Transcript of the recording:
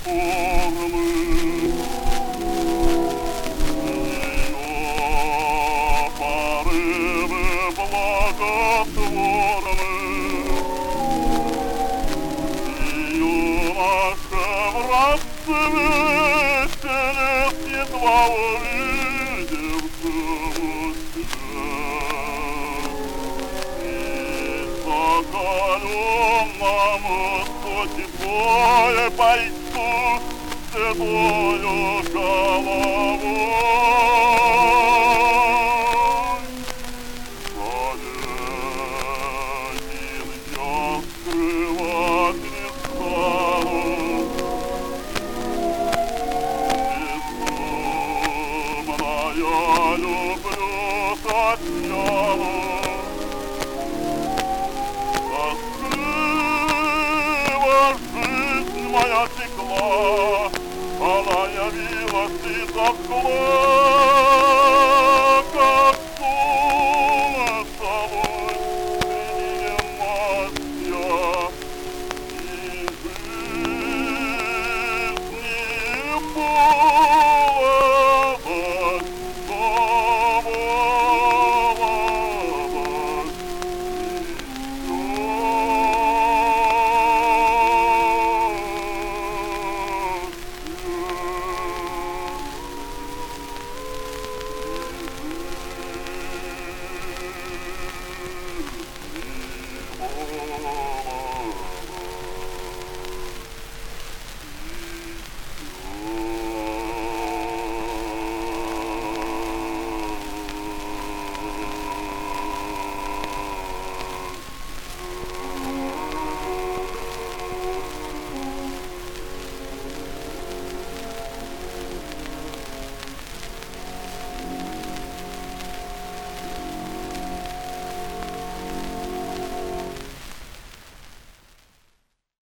формы. Ее порывы благотворны. Юноша в расцвете лет едва увидевшего закаленном востоке боя бойцу седою головой. Один я скрывать не стану, безумно я люблю Татьяну. Моя текла, она явилась из окна.